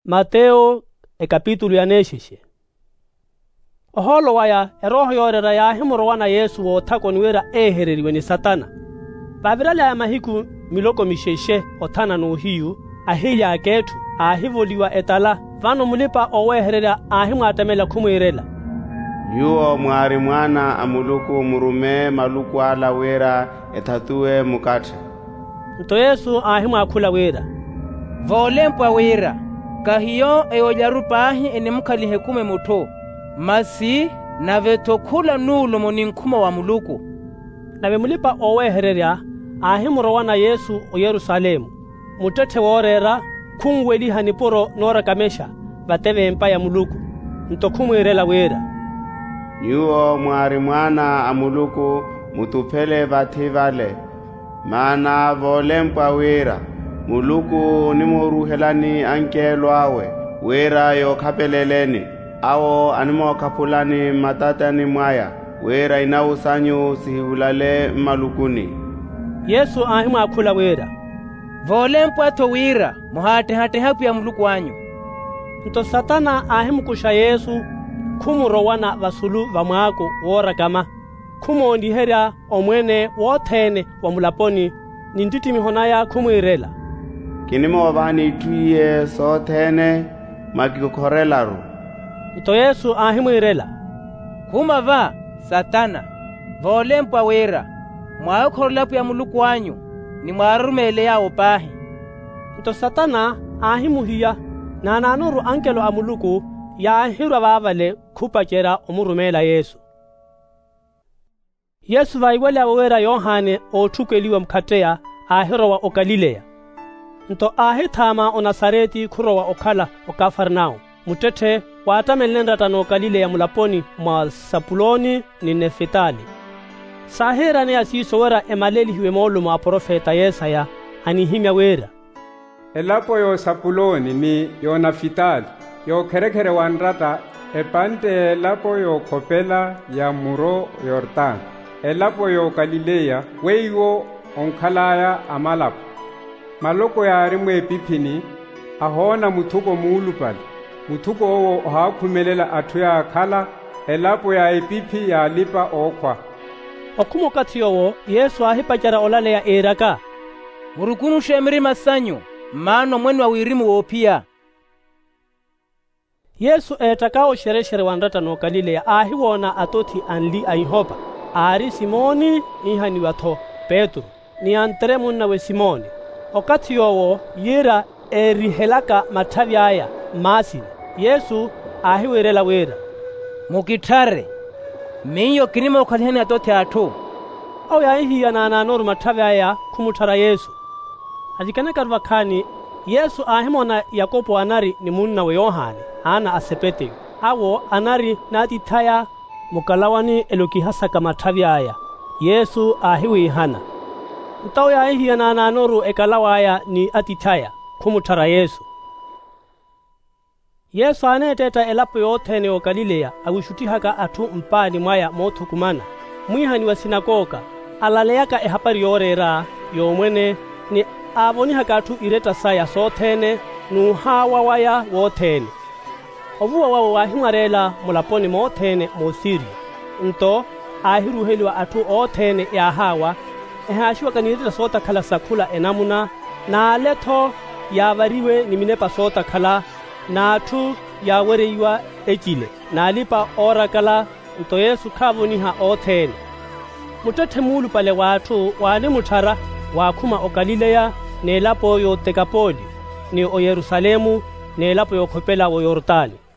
Mateo ekapitulo ya neshishe. Oholo waya eroho yorera ya himuro wana Yesu wothako niwera ehereriwe ni Satana. Babirale ya mahiku miloko misheshe otana no hiyu ahilya aketu ahivoliwa etala vano mulipa oweherera ahimwatamela kumwirela. Yuo mwari mwana amuluku murume maluku ala wera ethatue mukatha. Nto Yesu ahimwakula wera. Volempwa wera. Kahiyo eojarupahi enemukalihe kume muto. Masi na vetokula nulo moninkumo wa muluku. Na vemulipa oweherera ahimuro wana Yesu o Yerusalemu. Mutete worera kungweli hanipuro nora kamesha vateve mpa ya muluku. Nto kumwirela wera. Yuo mwari mwana amuluku mutupele vathivale. Mana volempwa wera. Muluku nimuruhelani ankelo awe. Wera yo kapeleleni. Awo animo kapulani matatani mwaya. Wera inausanyu sihulale malukuni. Yesu ahima akula wera. Volempwa to wira muhate hapu ya muluku wanyu. Nto Satana ahimu kusha Yesu kumuro wana vasulu vamwako wora kama. Kumondi hera omwene wothene wa mulaponi ninditi mihonaya kumwirela. Kinimo wabani tuye sothene makikukorelaru. Nto Yesu ahimwirela. Kumava Satana volempwa wera mwakorelapu ya muluku wanyu ni mwarumele ya opahi. Nto Satana ahimuhiya na nanuru ankelo amuluku ya ahirwa vavale kupachera omurumela Yesu. Yesu vaiwele awera Yohane othukeliwa mkhateya ahirwa o Galilea. Nto ahithama o Nasareti khurowa okhala o Kafarnao. Mutete watamelendata no Galilea mulaponi mwa Sapuloni ni Nefitali. Sahera ne asiso wera emaleli hiwe molu mwa profeta Yesaya anihimya wera. Elapo yo Sapuloni ni yo Nefitali yo kerekere wanrata epante elapo yo kopela ya muro Yordan. Elapo yo Galilea weiwo onkhalaya amalapo. Maloko ya arimwe epipini ahona muthuko muulupali. Muthuko owo ohakhumelela athu ya akhala elapo ya epipi ya lipa okhwa. Okumo katiyowo Yesu ahipachara olale ya eraka. Murukunu shemiri masanyu mano mwenu wa wirimu wopia. Yesu etakao shereshere wanrata no Galilea ahiwona atoti anli aihopa. Ari Simoni ihani watho Petro ni Andre munna we Simoni. Okatiyowo yira erihelaka mathavyaya masini. Yesu ahiwerela wera. Mukitare minyo kinimo khalihani atote athu. Au ya ihiya na nanuru mathavyaya kumuthara Yesu. Ajikaneka rvakhani Yesu ahimona Yakobo anari ni munna we Yohane ana asepete. Awo anari natithaya mukalawani elokihasaka mathavyaya. Yesu ahiwihana. Ntao ya ihiya na nanuru ekalawaya ni atithaya kumuthara Yesu. Yesu aneteta elapo yothene o Galilea agushutihaka athu mpani mwaya mothukumana. Mwihani wa sinagoga alaleyaka ehapari yorera yomwene ni abonihaka athu ireta saya sothene nuhawa waya wothene. Ovuwa wawo wahimwarela mulaponi mothene mosiri. Nto ahiruheliwa athu othene ya hawa ehashiwaka nireta sota khala sakhula enamuna na aletho yavariwe ni minepa sota khala na athu yawereiwa echile na alipa orakala. Nto Yesu khavoniha othene. Mutete mulu pale wathu wani muthara wakhuma o Galilea nelapo yo Dekapoli ni o Yerusalemu nelapo yo khopela o Yordani.